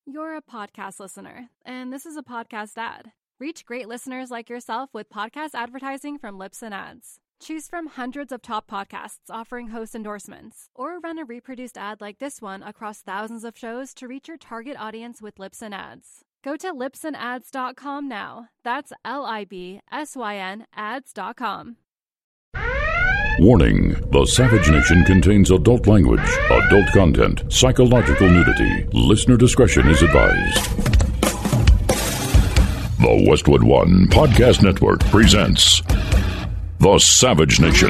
You're a podcast listener, and this is a podcast ad. Reach great listeners like yourself with podcast advertising from Libsyn Ads. Choose from hundreds of top podcasts offering host endorsements, or run a reproduced ad like this one across thousands of shows to reach your target audience with Libsyn Ads. Go to libsynads.com now. That's LIBSYN ads.com. Warning: The Savage Nation contains adult language, adult content, psychological nudity. Listener discretion is advised. The Westwood One Podcast Network presents The Savage Nation.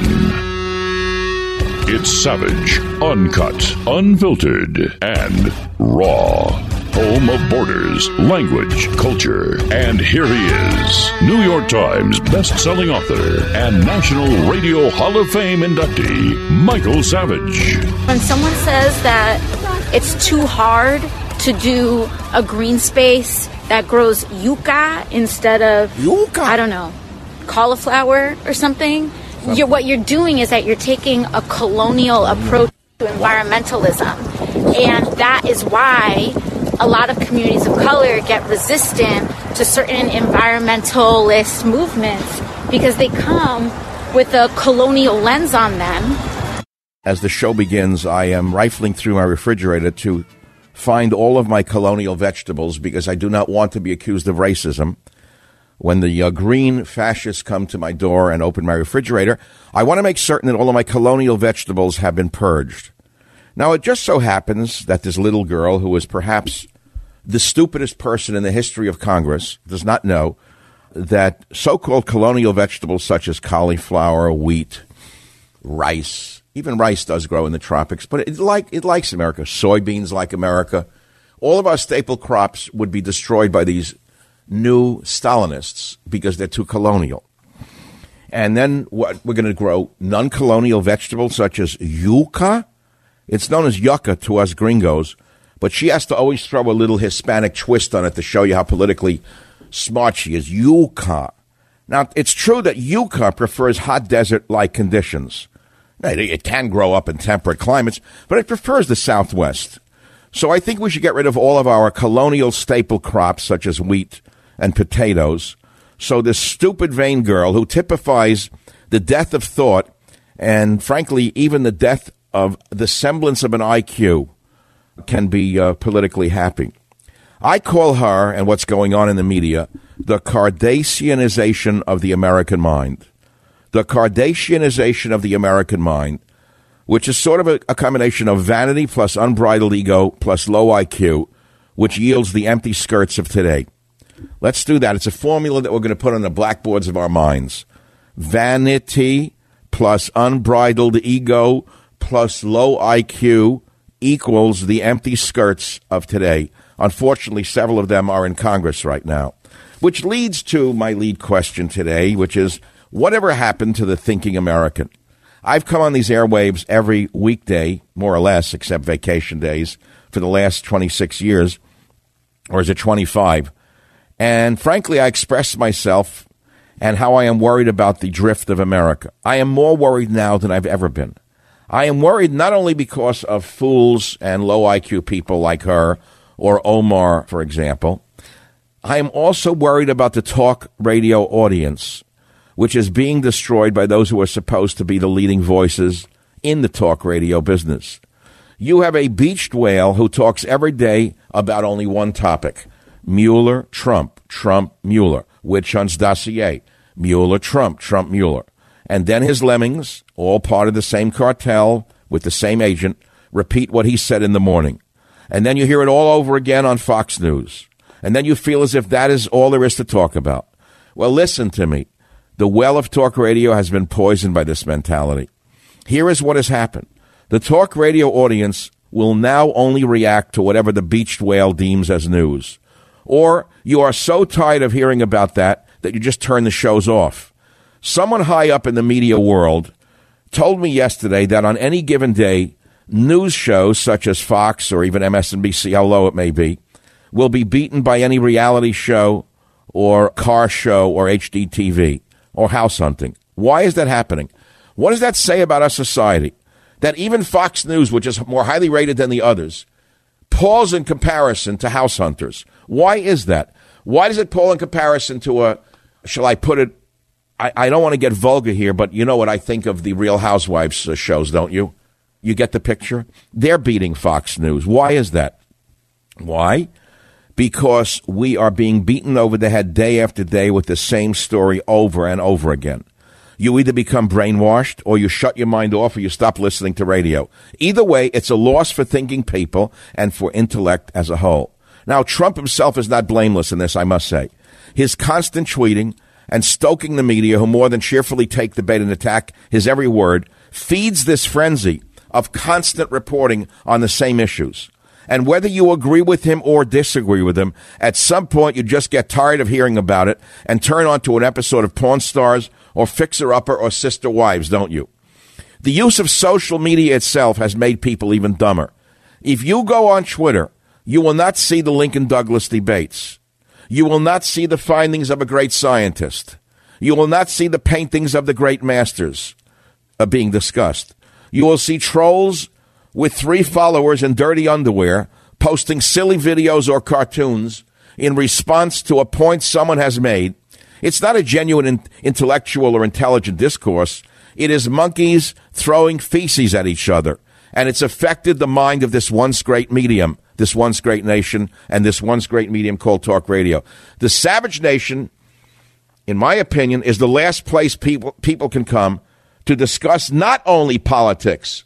It's savage, uncut, unfiltered, and raw. Home of borders, language, culture. And here he is, New York Times best-selling author and National Radio Hall of Fame inductee, Michael Savage. When someone says that it's too hard to do a green space that grows yucca instead of, I don't know, cauliflower or something, what you're doing is that you're taking a colonial approach to environmentalism. And that is why a lot of communities of color get resistant to certain environmentalist movements because they come with a colonial lens on them. As the show begins, I am rifling through my refrigerator to find all of my colonial vegetables because I do not want to be accused of racism. When the green fascists come to my door and open my refrigerator, I want to make certain that all of my colonial vegetables have been purged. Now, it just so happens that this little girl, who is perhaps the stupidest person in the history of Congress, does not know that so-called colonial vegetables such as cauliflower, wheat, rice, even rice does grow in the tropics, but it likes America. Soybeans like America. All of our staple crops would be destroyed by these new Stalinists because they're too colonial. And then what we're going to grow non-colonial vegetables such as yucca. It's known as yucca to us gringos, but she has to always throw a little Hispanic twist on it to show you how politically smart she is. Yucca. Now, it's true that yucca prefers hot desert-like conditions. It can grow up in temperate climates, but it prefers the Southwest. So I think we should get rid of all of our colonial staple crops, such as wheat and potatoes. So this stupid vain girl who typifies the death of thought and, frankly, even the death of the semblance of an IQ can be politically happy. I call her, and what's going on in the media, the Kardashianization of the American mind. The Kardashianization of the American mind, which is sort of a combination of vanity plus unbridled ego plus low IQ, which yields the empty skirts of today. Let's do that. It's a formula that we're going to put on the blackboards of our minds. Vanity plus unbridled ego plus low IQ equals the empty skirts of today. Unfortunately, several of them are in Congress right now, which leads to my lead question today, which is, whatever happened to the thinking American? I've come on these airwaves every weekday, more or less, except vacation days, for the last 26 years, or is it 25? And frankly, I expressed myself and how I am worried about the drift of America. I am more worried now than I've ever been. I am worried not only because of fools and low IQ people like her or Omar, for example. I am also worried about the talk radio audience, which is being destroyed by those who are supposed to be the leading voices in the talk radio business. You have a beached whale who talks every day about only one topic: Mueller, Trump, Trump, Mueller, witch hunts dossier, Mueller, Trump, Trump, Mueller. And then his lemmings, all part of the same cartel with the same agent, repeat what he said in the morning. And then you hear it all over again on Fox News. And then you feel as if that is all there is to talk about. Well, listen to me. The well of talk radio has been poisoned by this mentality. Here is what has happened. The talk radio audience will now only react to whatever the beached whale deems as news. Or you are so tired of hearing about that you just turn the shows off. Someone high up in the media world told me yesterday that on any given day, news shows such as Fox or even MSNBC, how low it may be, will be beaten by any reality show or car show or HDTV or house hunting. Why is that happening? What does that say about our society? That even Fox News, which is more highly rated than the others, pales in comparison to house hunters. Why is that? Why does it pale in comparison to shall I put it, I don't want to get vulgar here, but you know what I think of the Real Housewives shows, don't you? You get the picture? They're beating Fox News. Why is that? Why? Because we are being beaten over the head day after day with the same story over and over again. You either become brainwashed or you shut your mind off or you stop listening to radio. Either way, it's a loss for thinking people and for intellect as a whole. Now, Trump himself is not blameless in this, I must say. His constant tweeting and stoking the media, who more than cheerfully take the bait and attack his every word, feeds this frenzy of constant reporting on the same issues. And whether you agree with him or disagree with him, at some point you just get tired of hearing about it and turn on to an episode of Pawn Stars or Fixer Upper or Sister Wives, don't you? The use of social media itself has made people even dumber. If you go on Twitter, you will not see the Lincoln Douglas debates. You will not see the findings of a great scientist. You will not see the paintings of the great masters being discussed. You will see trolls with 3 followers in dirty underwear posting silly videos or cartoons in response to a point someone has made. It's not a genuine intellectual or intelligent discourse. It is monkeys throwing feces at each other. And it's affected the mind of this once great medium, this once great nation, and this once great medium called talk radio. The savage nation, in my opinion, is the last place people can come to discuss not only politics,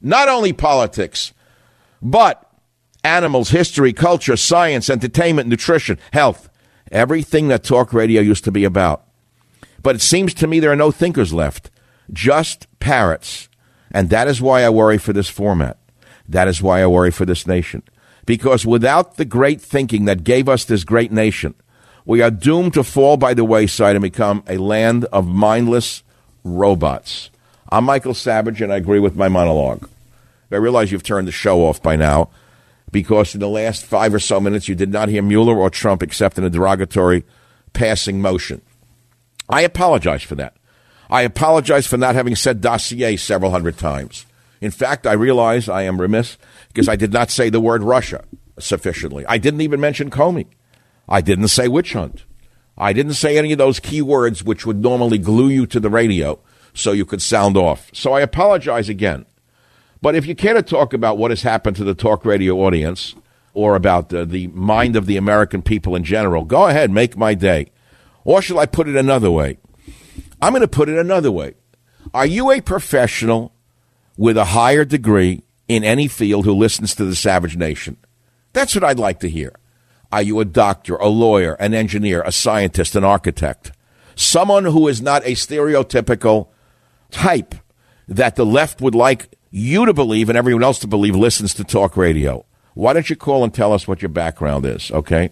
but animals, history, culture, science, entertainment, nutrition, health, everything that talk radio used to be about. But it seems to me there are no thinkers left, just parrots. And that is why I worry for this format. That is why I worry for this nation. Because without the great thinking that gave us this great nation, we are doomed to fall by the wayside and become a land of mindless robots. I'm Michael Savage, and I agree with my monologue. I realize you've turned the show off by now because in the last 5 or so minutes you did not hear Mueller or Trump except in a derogatory passing motion. I apologize for that. I apologize for not having said dossier several hundred times. In fact, I realize I am remiss because I did not say the word Russia sufficiently. I didn't even mention Comey. I didn't say witch hunt. I didn't say any of those key words which would normally glue you to the radio so you could sound off. So I apologize again. But if you care to talk about what has happened to the talk radio audience or about the mind of the American people in general, go ahead, make my day. Or shall I put it another way? I'm going to put it another way. Are you a professional with a higher degree in any field who listens to the Savage Nation? That's what I'd like to hear. Are you a doctor, a lawyer, an engineer, a scientist, an architect? Someone who is not a stereotypical type that the left would like you to believe and everyone else to believe listens to talk radio. Why don't you call and tell us what your background is, okay?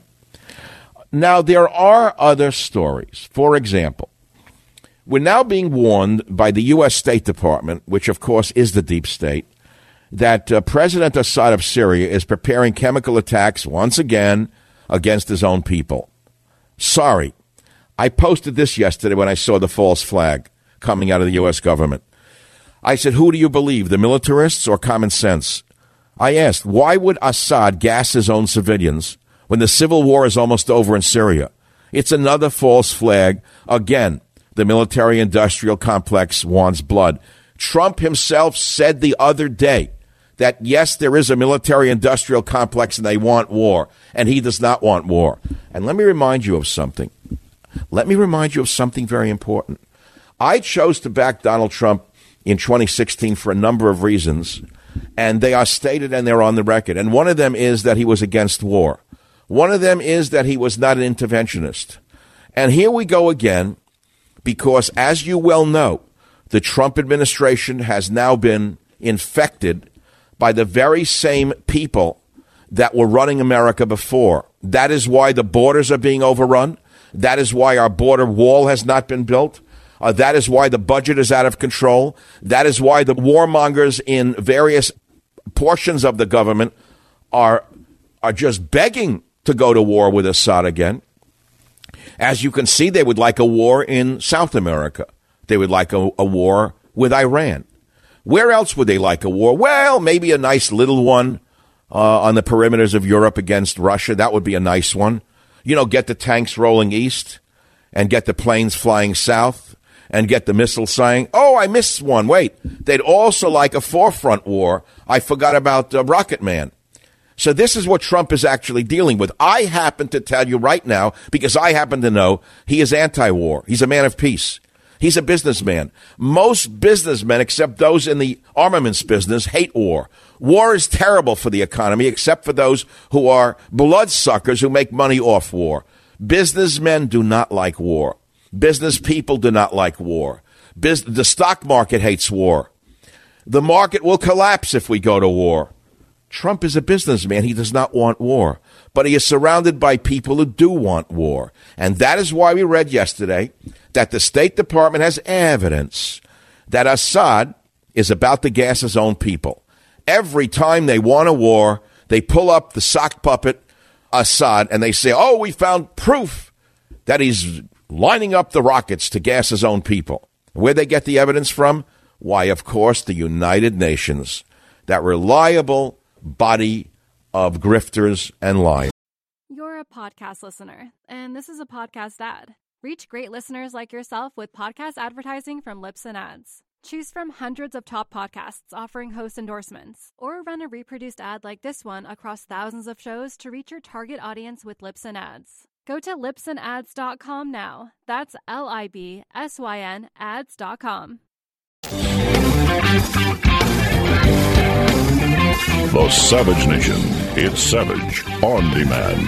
Now, there are other stories. For example, we're now being warned by the U.S. State Department, which, of course, is the deep state, that President Assad of Syria is preparing chemical attacks once again against his own people. Sorry. I posted this yesterday when I saw the false flag coming out of the U.S. government. I said, who do you believe, the militarists or common sense? I asked, why would Assad gas his own civilians when the civil war is almost over in Syria? It's another false flag. Again, the military-industrial complex wants blood. Trump himself said the other day that, yes, there is a military-industrial complex and they want war, and he does not want war. And let me remind you of something. Let me remind you of something very important. I chose to back Donald Trump in 2016 for a number of reasons, and they are stated and they're on the record. And one of them is that he was against war. One of them is that he was not an interventionist. And here we go again, because as you well know, the Trump administration has now been infected by the very same people that were running America before. That is why the borders are being overrun. That is why our border wall has not been built. That is why the budget is out of control. That is why the warmongers in various portions of the government are just begging to go to war with Assad again. As you can see, they would like a war in South America. They would like a war with Iran. Where else would they like a war? Well, maybe a nice little one on the perimeters of Europe against Russia. That would be a nice one. You know, get the tanks rolling east and get the planes flying south and get the missiles saying, oh, I missed one. Wait, they'd also like a forefront war. I forgot about Rocket Man. So this is what Trump is actually dealing with. I happen to tell you right now, because I happen to know he is anti-war. He's a man of peace. He's a businessman. Most businessmen, except those in the armaments business, hate war. War is terrible for the economy, except for those who are bloodsuckers who make money off war. Businessmen do not like war. Business people do not like war. The stock market hates war. The market will collapse if we go to war. Trump is a businessman. He does not want war. But he is surrounded by people who do want war. And that is why we read yesterday that the State Department has evidence that Assad is about to gas his own people. Every time they want a war, they pull up the sock puppet Assad and they say, oh, we found proof that he's lining up the rockets to gas his own people. Where they get the evidence from? Why, of course, the United Nations, that reliable body of grifters and liars. You're a podcast listener, and this is a podcast ad. Reach great listeners like yourself with podcast advertising from Libsyn Ads. Choose from hundreds of top podcasts offering host endorsements, or run a reproduced ad like this one across thousands of shows to reach your target audience with Libsyn Ads. Go to libsynads.com now. That's LIBSYN ads.com. The Savage Nation. It's Savage on Demand.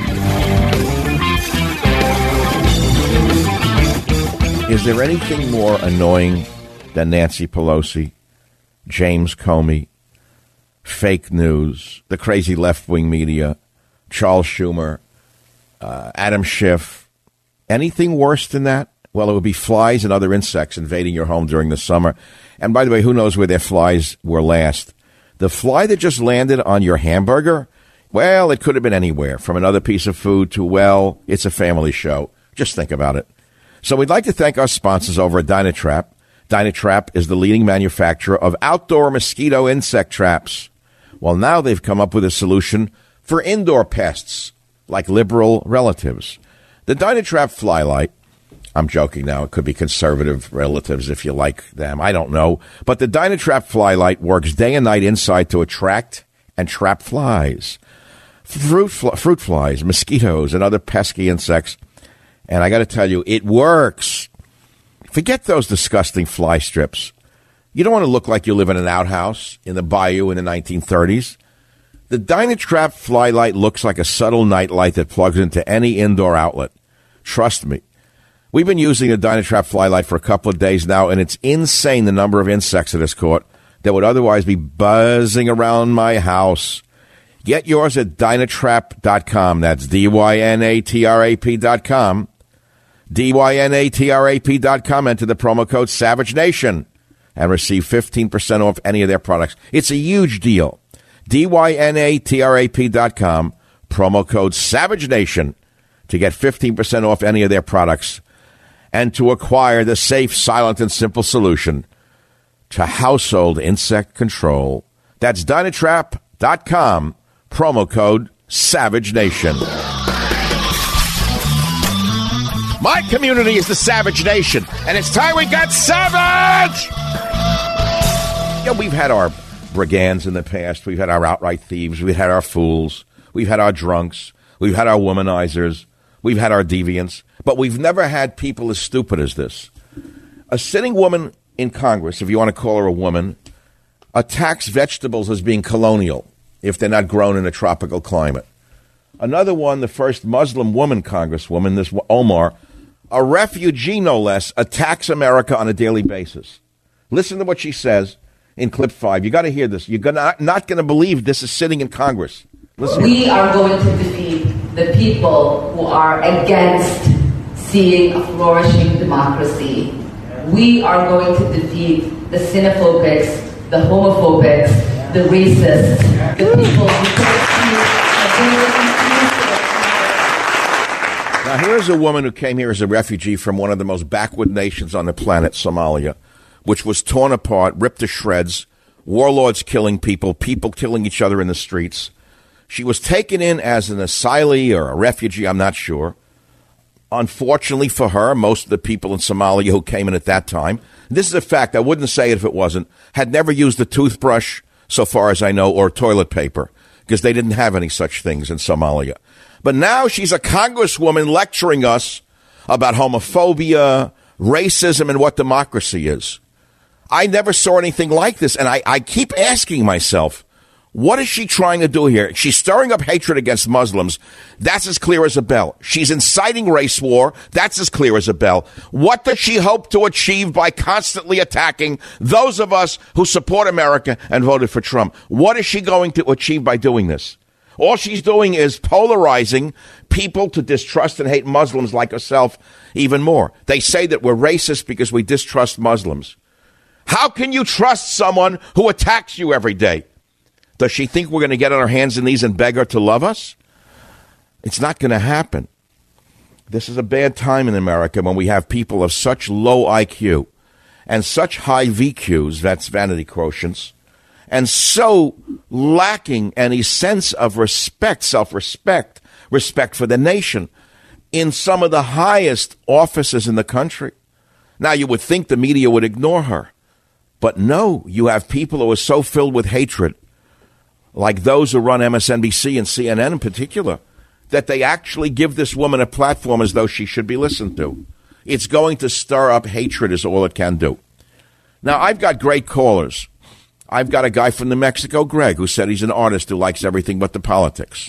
Is there anything more annoying than Nancy Pelosi, James Comey, fake news, the crazy left-wing media, Charles Schumer, Adam Schiff? Anything worse than that? Well, it would be flies and other insects invading your home during the summer. And by the way, who knows where their flies were last? The fly that just landed on your hamburger? Well, it could have been anywhere, from another piece of food to, well, it's a family show. Just think about it. So we'd like to thank our sponsors over at Dynatrap. Dynatrap is the leading manufacturer of outdoor mosquito insect traps. Well, now they've come up with a solution for indoor pests, like liberal relatives. The Dynatrap Flylight, I'm joking now, it could be conservative relatives if you like them, I don't know. But the Dynatrap Flylight works day and night inside to attract and trap flies. Fruit flies, mosquitoes, and other pesky insects. And I got to tell you, it works. Forget those disgusting fly strips. You don't want to look like you live in an outhouse in the bayou in the 1930s. The Dynatrap Flylight looks like a subtle nightlight that plugs into any indoor outlet. Trust me. We've been using the Dynatrap Flylight for a couple of days now, and it's insane the number of insects it has caught that would otherwise be buzzing around my house. Get yours at Dynatrap.com. That's DYNATRAP.com. DYNATRAP.com. Enter the promo code Savage Nation and receive 15% off any of their products. It's a huge deal. DYNATRAP.com. Promo code Savage Nation to get 15% off any of their products and to acquire the safe, silent, and simple solution to household insect control. That's Dynatrap.com. Promo code Savage Nation. My community is the Savage Nation, and it's time we got savage! Yeah, we've had our brigands in the past. We've had our outright thieves. We've had our fools. We've had our drunks. We've had our womanizers. We've had our deviants. But we've never had people as stupid as this. A sitting woman in Congress, if you want to call her a woman, attacks vegetables as being colonial if they're not grown in a tropical climate. Another one, the first Muslim woman congresswoman, this Omar, a refugee no less, attacks America on a daily basis. Listen to what she says in clip 5. You got to hear this. You're not going to believe this is sitting in Congress. Listen. We are going to defeat the people who are against seeing a flourishing democracy. We are going to defeat the xenophobics, the homophobics, the racists, the people who don't see Now, here's a woman who came here as a refugee from one of the most backward nations on the planet, Somalia, which was torn apart, ripped to shreds, warlords killing people, people killing each other in the streets. She was taken in as an asylee or a refugee, I'm not sure. Unfortunately for her, most of the people in Somalia who came in at that time, this is a fact, I wouldn't say it if it wasn't, had never used a toothbrush, so far as I know, or toilet paper, because they didn't have any such things in Somalia. But now she's a congresswoman lecturing us about homophobia, racism, and what democracy is. I never saw anything like this, and I keep asking myself, what is she trying to do here? She's stirring up hatred against Muslims. That's as clear as a bell. She's inciting race war. That's as clear as a bell. What does she hope to achieve by constantly attacking those of us who support America and voted for Trump? What is she going to achieve by doing this? All she's doing is polarizing people to distrust and hate Muslims like herself even more. They say that we're racist because we distrust Muslims. How can you trust someone who attacks you every day? Does she think we're going to get on our hands and knees and beg her to love us? It's not going to happen. This is a bad time in America when we have people of such low IQ and such high VQs, that's vanity quotients, and so lacking any sense of respect, self-respect, respect for the nation in some of the highest offices in the country. Now, you would think the media would ignore her. But no, you have people who are so filled with hatred, like those who run MSNBC and CNN in particular, that they actually give this woman a platform as though she should be listened to. It's going to stir up hatred is all it can do. Now, I've got great callers. I've got a guy from New Mexico, Greg, who said he's an artist who likes everything but the politics.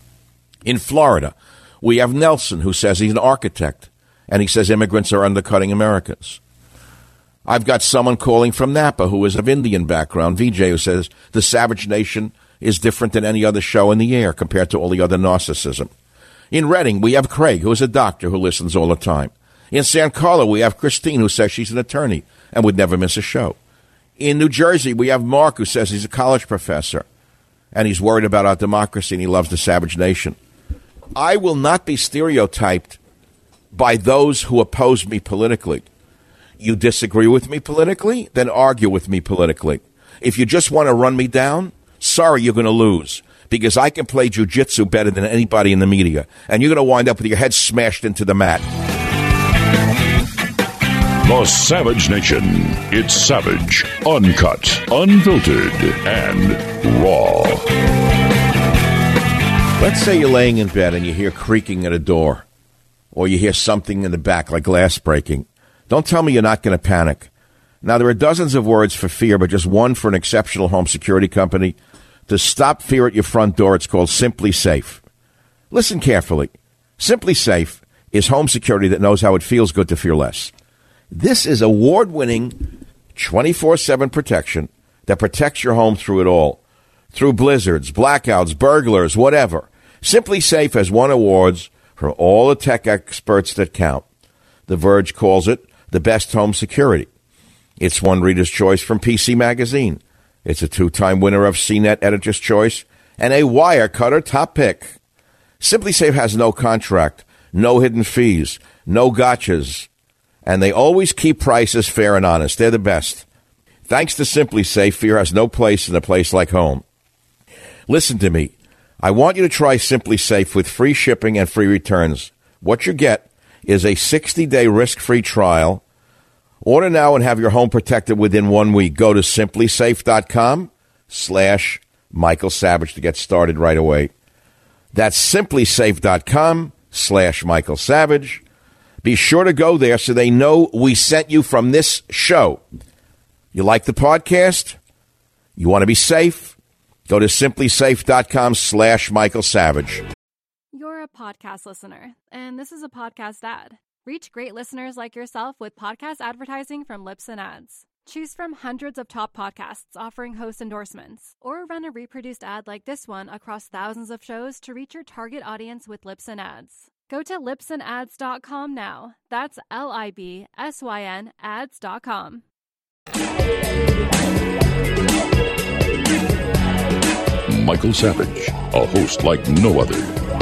In Florida, we have Nelson, who says he's an architect, and he says immigrants are undercutting Americans. I've got someone calling from Napa who is of Indian background, VJ, who says the Savage Nation is different than any other show in the air compared to all the other narcissism. In Reading, we have Craig, who is a doctor who listens all the time. In San Carlo, we have Christine, who says she's an attorney and would never miss a show. In New Jersey, we have Mark, who says he's a college professor and he's worried about our democracy and he loves the Savage Nation. I will not be stereotyped by those who oppose me politically. You disagree with me politically? Then argue with me politically. If you just want to run me down, sorry, you're going to lose, because I can play jiu-jitsu better than anybody in the media, and you're going to wind up with your head smashed into the mat. The Savage Nation. It's savage, uncut, unfiltered, and raw. Let's say you're laying in bed and you hear creaking at a door, or you hear something in the back like glass breaking. Don't tell me you're not going to panic. Now, there are dozens of words for fear, but just one for an exceptional home security company. To stop fear at your front door, it's called Simply Safe. Listen carefully. Simply Safe is home security that knows how it feels good to fear less. This is award-winning 24/7 protection that protects your home through it all. Through blizzards, blackouts, burglars, whatever. Simply Safe has won awards from all the tech experts that count. The Verge calls it the best home security. It's won Reader's Choice from PC Magazine. It's a 2-time winner of CNET Editor's Choice and a Wirecutter top pick. Simply Safe has no contract, no hidden fees, no gotchas, and they always keep prices fair and honest. They're the best. Thanks to Simply Safe, fear has no place in a place like home. Listen to me. I want you to try Simply Safe with free shipping and free returns. What you get is a 60-day risk-free trial. Order now and have your home protected within 1 week. Go to simplysafe.com/Michael Savage to get started right away. That's simplysafe.com/Michael Savage. Be sure to go there so they know we sent you from this show. You like the podcast? You want to be safe? Go to simplysafe.com/Michael Savage. You're a podcast listener, and this is a podcast ad. Reach great listeners like yourself with podcast advertising from Libsyn Ads. Choose from hundreds of top podcasts offering host endorsements, or run a reproduced ad like this one across thousands of shows to reach your target audience with Libsyn Ads. Go to libsynads.com now. That's LIBSYN ads.com. Michael Savage, a host like no other.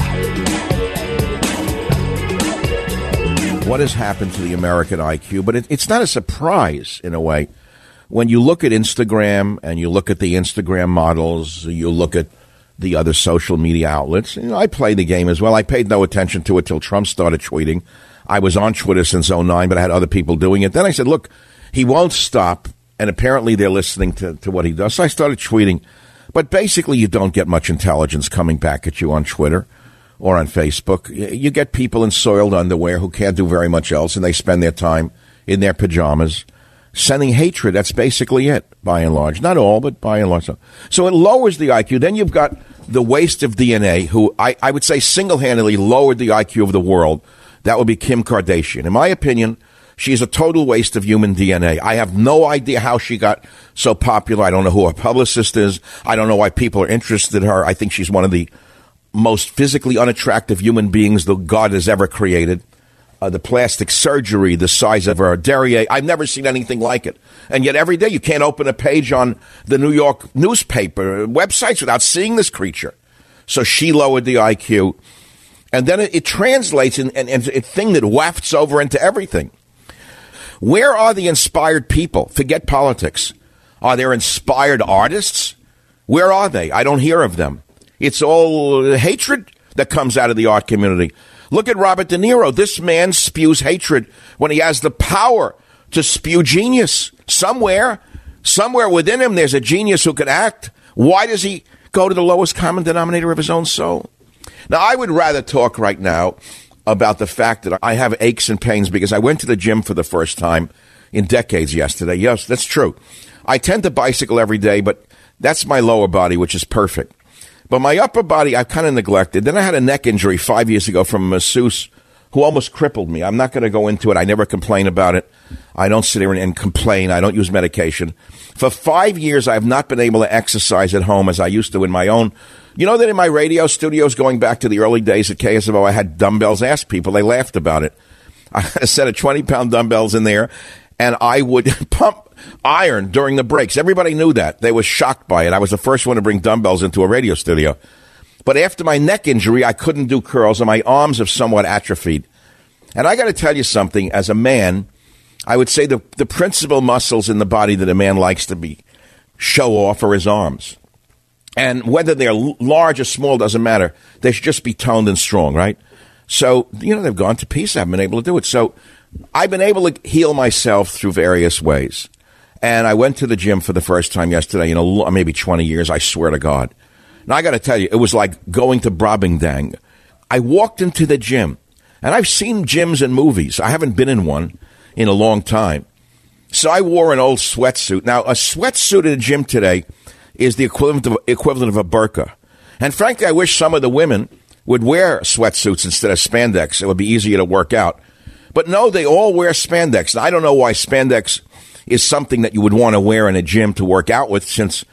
What has happened to the American IQ? But it's not a surprise, in a way. When you look at Instagram and you look at the Instagram models, you look at the other social media outlets. I play the game as well. I paid no attention to it till Trump started tweeting. I was on Twitter since 2009, but I had other people doing it. Then I said, look, he won't stop, and apparently they're listening to what he does. So I started tweeting. But basically, you don't get much intelligence coming back at you on Twitter or on Facebook. You get people in soiled underwear who can't do very much else, and they spend their time in their pajamas sending hatred. That's basically it, by and large. Not all, but by and large. So it lowers the IQ. Then you've got the waste of DNA, who I would say single-handedly lowered the IQ of the world. That would be Kim Kardashian. In my opinion, she's a total waste of human DNA. I have no idea how she got so popular. I don't know who her publicist is. I don't know why people are interested in her. I think she's one of the most physically unattractive human beings that God has ever created. The plastic surgery, the size of her derriere, I've never seen anything like it. And yet every day you can't open a page on the New York newspaper websites without seeing this creature. So she lowered the IQ. And then it translates in a thing that wafts over into everything. Where are the inspired people? Forget politics. Are there inspired artists? Where are they? I don't hear of them. It's all hatred that comes out of the art community. Look at Robert De Niro. This man spews hatred when he has the power to spew genius. Somewhere within him, there's a genius who can act. Why does he go to the lowest common denominator of his own soul? Now, I would rather talk right now about the fact that I have aches and pains because I went to the gym for the first time in decades yesterday. Yes, that's true. I tend to bicycle every day, but that's my lower body, which is perfect. But my upper body, I kind of neglected. Then I had a neck injury 5 years ago from a masseuse who almost crippled me. I'm not going to go into it. I never complain about it. I don't sit here and complain. I don't use medication. For 5 years, I have not been able to exercise at home as I used to in my own. You know that in my radio studios, going back to the early days at KSFO, I had dumbbells. Asked people. They laughed about it. I had a set of 20-pound dumbbells in there, and I would pump iron during the breaks. Everybody knew that. They were shocked by it. I was the first one to bring dumbbells into a radio studio. But after my neck injury, I couldn't do curls, and my arms have somewhat atrophied. And I got to tell you something. As a man, I would say the principal muscles in the body that a man likes to show off are his arms. And whether they're large or small doesn't matter. They should just be toned and strong, right? So, they've gone to pieces. I haven't been able to do it. So I've been able to heal myself through various ways. And I went to the gym for the first time yesterday in maybe 20 years, I swear to God. Now, I got to tell you, it was like going to Brobdingnag. I walked into the gym, and I've seen gyms in movies. I haven't been in one in a long time. So I wore an old sweatsuit. Now, a sweatsuit at a gym today is the equivalent of a burqa. And frankly, I wish some of the women would wear sweatsuits instead of spandex. It would be easier to work out. But no, they all wear spandex. Now, I don't know why spandex is something that you would want to wear in a gym to work out with, since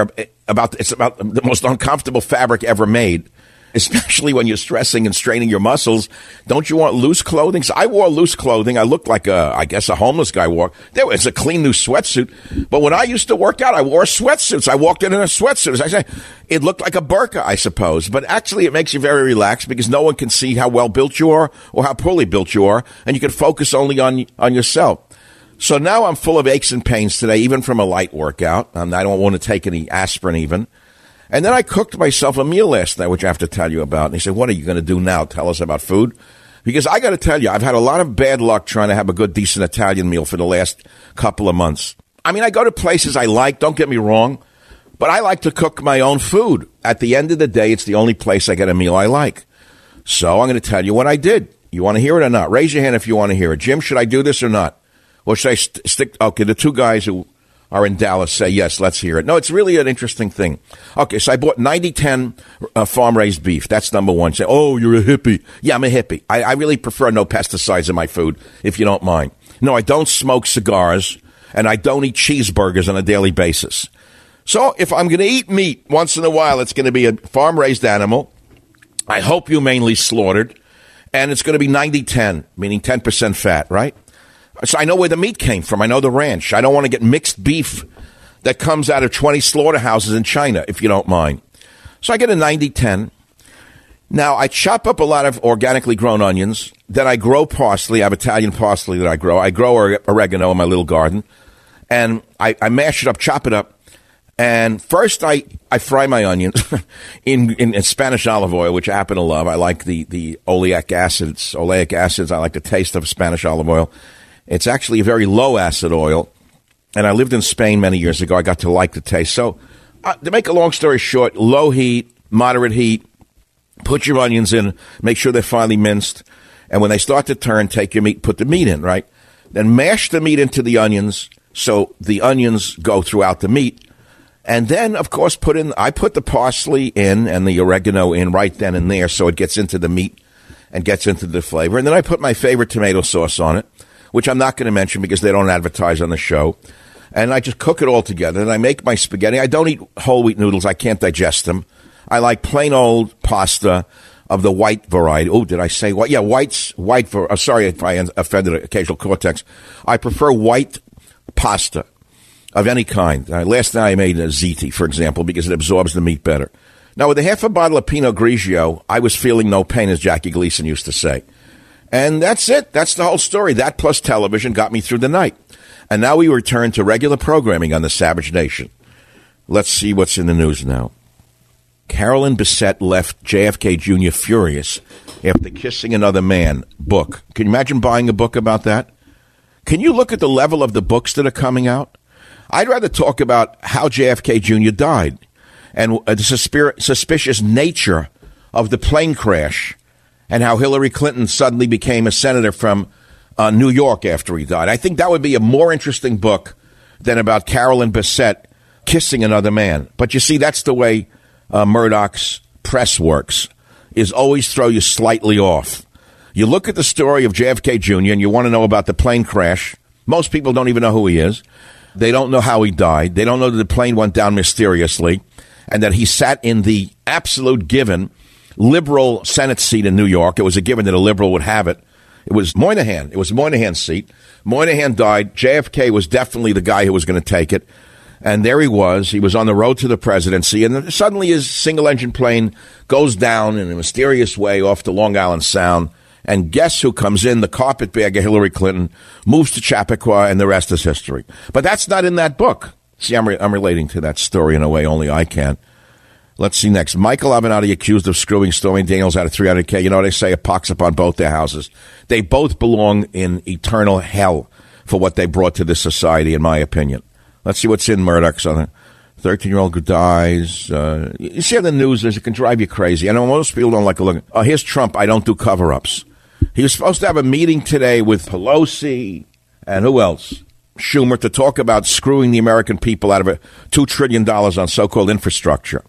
it's about the most uncomfortable fabric ever made, especially when you're stressing and straining your muscles. Don't you want loose clothing? So I wore loose clothing. I looked like a homeless guy wore. It's a clean new sweatsuit. But when I used to work out, I wore sweatsuits. I walked in a sweatsuit. As I say, it looked like a burqa, I suppose. But actually, it makes you very relaxed because no one can see how well built you are or how poorly built you are, and you can focus only on yourself. So now I'm full of aches and pains today, even from a light workout. I don't want to take any aspirin even. And then I cooked myself a meal last night, which I have to tell you about. And he said, what are you going to do now? Tell us about food? Because I got to tell you, I've had a lot of bad luck trying to have a good, decent Italian meal for the last couple of months. I mean, I go to places I like, don't get me wrong, but I like to cook my own food. At the end of the day, it's the only place I get a meal I like. So I'm going to tell you what I did. You want to hear it or not? Raise your hand if you want to hear it. Jim, should I do this or not? Or should I stick? Okay, the two guys who are in Dallas say, yes, let's hear it. No, it's really an interesting thing. Okay, so I bought 90-10 farm-raised beef. That's number one. Say, oh, you're a hippie. Yeah, I'm a hippie. I really prefer no pesticides in my food, if you don't mind. No, I don't smoke cigars, and I don't eat cheeseburgers on a daily basis. So if I'm going to eat meat once in a while, it's going to be a farm-raised animal. I hope humanely slaughtered. And it's going to be 90-10, meaning 10% fat, right? So I know where the meat came from. I know the ranch. I don't want to get mixed beef that comes out of 20 slaughterhouses in China, if you don't mind. So I get a 90-10. Now, I chop up a lot of organically grown onions. Then I grow parsley. I have Italian parsley that I grow. I grow oregano in my little garden. And I mash it up, chop it up. And first I fry my onions in Spanish olive oil, which I happen to love. I like the oleic acids. I like the taste of Spanish olive oil. It's actually a very low acid oil. And I lived in Spain many years ago. I got to like the taste. So to make a long story short, low heat, moderate heat, put your onions in, make sure they're finely minced. And when they start to turn, take your meat, put the meat in, right? Then mash the meat into the onions so the onions go throughout the meat. And then, of course, I put the parsley in and the oregano in right then and there so it gets into the meat and gets into the flavor. And then I put my favorite tomato sauce on it, which I'm not going to mention because they don't advertise on the show. And I just cook it all together. And I make my spaghetti. I don't eat whole wheat noodles. I can't digest them. I like plain old pasta of the white variety. Oh, did I say white? Yeah, white. Sorry if I offended an occasional cortex. I prefer white pasta of any kind. Last night I made a ziti, for example, because it absorbs the meat better. Now, with a half a bottle of Pinot Grigio, I was feeling no pain, as Jackie Gleason used to say. And that's it. That's the whole story. That plus television got me through the night. And now we return to regular programming on the Savage Nation. Let's see what's in the news now. Carolyn Bessette left JFK Jr. furious after kissing another man book. Can you imagine buying a book about that? Can you look at the level of the books that are coming out? I'd rather talk about how JFK Jr. died and the suspicious nature of the plane crash and how Hillary Clinton suddenly became a senator from New York after he died. I think that would be a more interesting book than about Carolyn Bessette kissing another man. But you see, that's the way Murdoch's press works, is always throw you slightly off. You look at the story of JFK Jr. and you want to know about the plane crash. Most people don't even know who he is. They don't know how he died. They don't know that the plane went down mysteriously and that he sat in the absolute given liberal Senate seat in New York. It was a given that a liberal would have it. It was Moynihan. It was Moynihan's seat. Moynihan died. JFK was definitely the guy who was going to take it. And there he was. He was on the road to the presidency. And suddenly his single-engine plane goes down in a mysterious way off to Long Island Sound. And guess who comes in? The carpetbagger Hillary Clinton moves to Chappaqua, and the rest is history. But that's not in that book. See, I'm relating to that story in a way only I can. Let's see next. Michael Avenatti accused of screwing Stormy Daniels out of $300K. You know what they say? A pox upon both their houses. They both belong in eternal hell for what they brought to this society, in my opinion. Let's see what's in Murdoch's on it. 13-year-old who dies. You see how the news is, it can drive you crazy. I know most people don't like to look. Here's Trump. I don't do cover-ups. He was supposed to have a meeting today with Pelosi and who else? Schumer, to talk about screwing the American people out of $2 trillion on so-called infrastructure.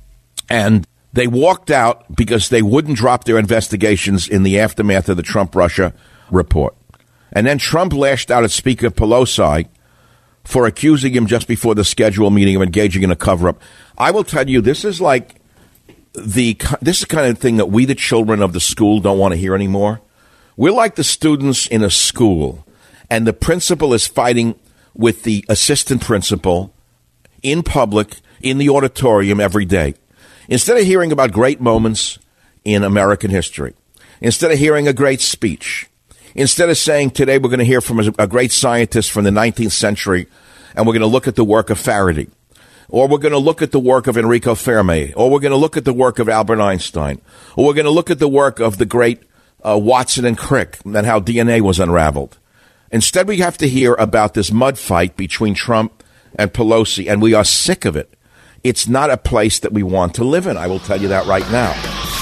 And they walked out because they wouldn't drop their investigations in the aftermath of the Trump-Russia report. And then Trump lashed out at Speaker Pelosi for accusing him just before the scheduled meeting of engaging in a cover-up. I will tell you, this is like this is the kind of thing that we, the children of the school, don't want to hear anymore. We're like the students in a school, and the principal is fighting with the assistant principal in public, in the auditorium every day. Instead of hearing about great moments in American history, instead of hearing a great speech, instead of saying today we're going to hear from a great scientist from the 19th century and we're going to look at the work of Faraday, or we're going to look at the work of Enrico Fermi, or we're going to look at the work of Albert Einstein, or we're going to look at the work of the great Watson and Crick and how DNA was unraveled. Instead, we have to hear about this mud fight between Trump and Pelosi, and we are sick of it. It's not a place that we want to live in. I will tell you that right now.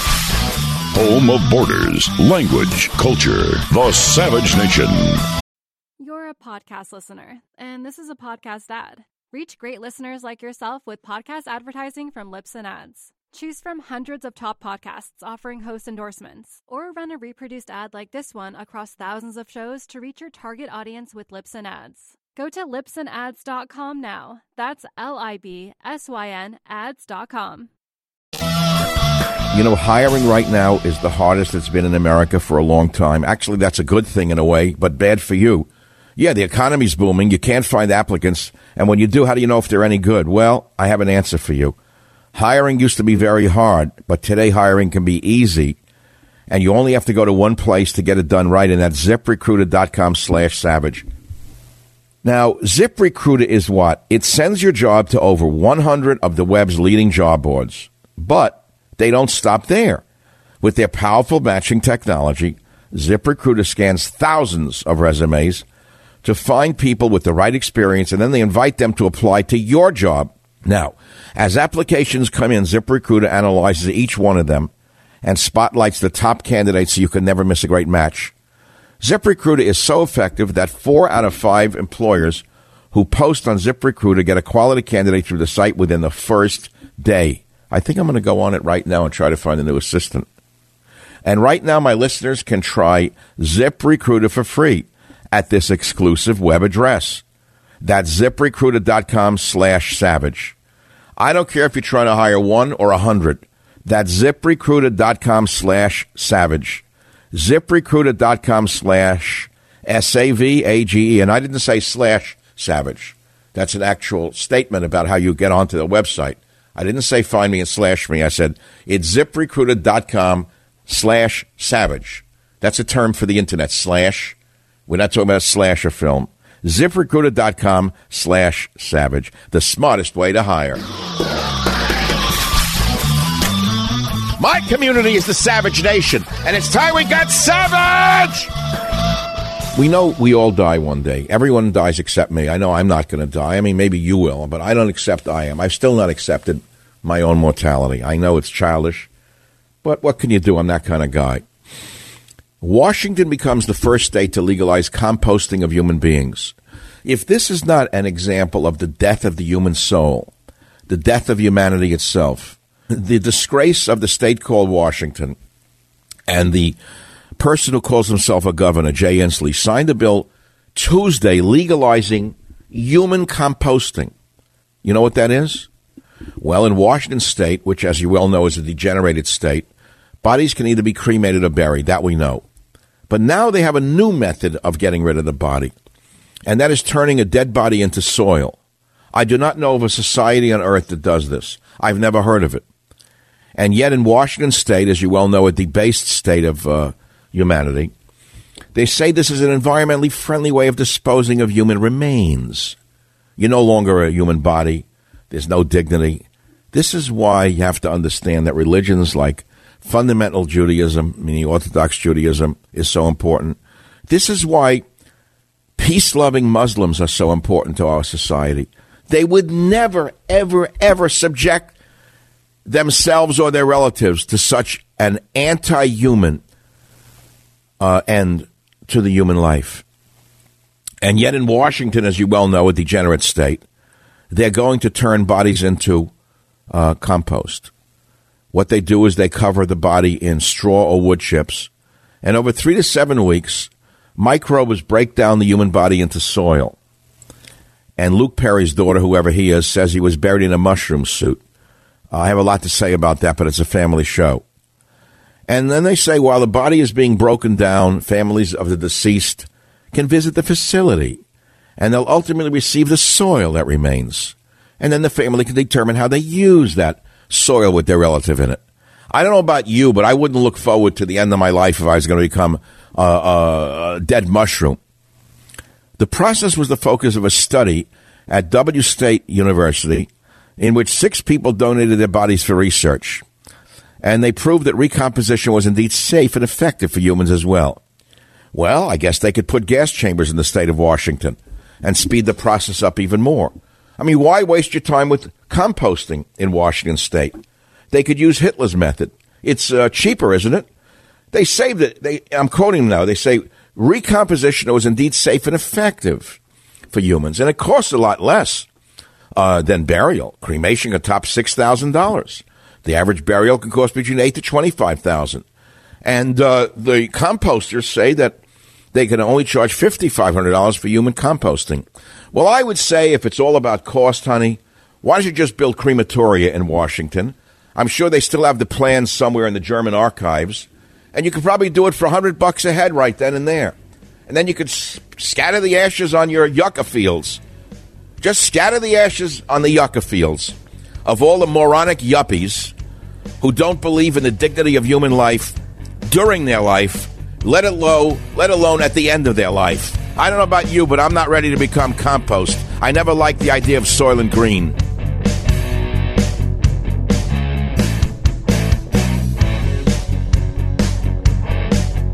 Home of borders, language, culture, the Savage Nation. You're a podcast listener, and this is a podcast ad. Reach great listeners like yourself with podcast advertising from Libsyn Ads. Choose from hundreds of top podcasts offering host endorsements, or run a reproduced ad like this one across thousands of shows to reach your target audience with Libsyn Ads. Go to libsynads.com now. That's LIBSYN ads.com. You know, hiring right now is the hardest it's been in America for a long time. Actually, that's a good thing in a way, but bad for you. Yeah, the economy's booming. You can't find applicants. And when you do, how do you know if they're any good? Well, I have an answer for you. Hiring used to be very hard, but today hiring can be easy. And you only have to go to one place to get it done right, and that's ZipRecruiter.com/savage. Now, ZipRecruiter is what? It sends your job to over 100 of the web's leading job boards. But they don't stop there. With their powerful matching technology, ZipRecruiter scans thousands of resumes to find people with the right experience, and then they invite them to apply to your job. Now, as applications come in, ZipRecruiter analyzes each one of them and spotlights the top candidates so you can never miss a great match. ZipRecruiter is so effective that 4 out of 5 employers who post on ZipRecruiter get a quality candidate through the site within the first day. I think I'm going to go on it right now and try to find a new assistant. And right now, my listeners can try ZipRecruiter for free at this exclusive web address. That's ZipRecruiter.com/savage. I don't care if you're trying to hire 1 or 100. That's ZipRecruiter.com/savage. ZipRecruiter.com/SAVAGE. And I didn't say /savage. That's an actual statement about how you get onto the website. I didn't say find me and slash me. I said it's ZipRecruiter.com/savage. That's a term for the internet, slash. We're not talking about a slasher film. ZipRecruiter.com/savage. The smartest way to hire. My community is the Savage Nation, and it's time we got savage! We know we all die one day. Everyone dies except me. I know I'm not going to die. I mean, maybe you will, but I don't accept I am. I've still not accepted my own mortality. I know it's childish, but what can you do? I'm that kind of guy. Washington becomes the first state to legalize composting of human beings. If this is not an example of the death of the human soul, the death of humanity itself, the disgrace of the state called Washington, and the person who calls himself a governor, Jay Inslee, signed a bill Tuesday legalizing human composting. You know what that is? Well, in Washington state, which as you well know is a degenerated state, bodies can either be cremated or buried. That we know. But now they have a new method of getting rid of the body, and that is turning a dead body into soil. I do not know of a society on earth that does this. I've never heard of it. And yet in Washington state, as you well know, a debased state of humanity, they say this is an environmentally friendly way of disposing of human remains. You're no longer a human body. There's no dignity. This is why you have to understand that religions like fundamental Judaism, meaning Orthodox Judaism, is so important. This is why peace-loving Muslims are so important to our society. They would never, ever, ever subject themselves or their relatives to such an anti-human end to the human life. And yet in Washington, as you well know, a degenerate state, they're going to turn bodies into compost. What they do is they cover the body in straw or wood chips, and over 3 to 7 weeks, microbes break down the human body into soil. And Luke Perry's daughter, whoever he is, says he was buried in a mushroom suit. I have a lot to say about that, but it's a family show. And then they say while the body is being broken down, families of the deceased can visit the facility, and they'll ultimately receive the soil that remains. And then the family can determine how they use that soil with their relative in it. I don't know about you, but I wouldn't look forward to the end of my life if I was going to become a dead mushroom. The process was the focus of a study at W State University in which 6 people donated their bodies for research. And they proved that recomposition was indeed safe and effective for humans as well. Well, I guess they could put gas chambers in the state of Washington and speed the process up even more. I mean, why waste your time with composting in Washington state? They could use Hitler's method. It's cheaper, isn't it? They say that, I'm quoting them now, they say recomposition was indeed safe and effective for humans, and it costs a lot less than burial. Cremation could top $6,000. The average burial can cost between $8,000 to $25,000. And the composters say that they can only charge $5,500 for human composting. Well, I would say if it's all about cost, honey, why don't you just build crematoria in Washington? I'm sure they still have the plans somewhere in the German archives. And you could probably do it for $100 a head right then and there. And then you could scatter the ashes on your yucca fields. Just scatter the ashes on the yucca fields of all the moronic yuppies who don't believe in the dignity of human life during their life, let alone at the end of their life. I don't know about you, but I'm not ready to become compost. I never liked the idea of Soylent Green.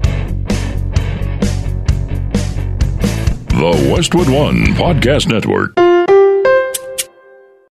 The Westwood One Podcast Network.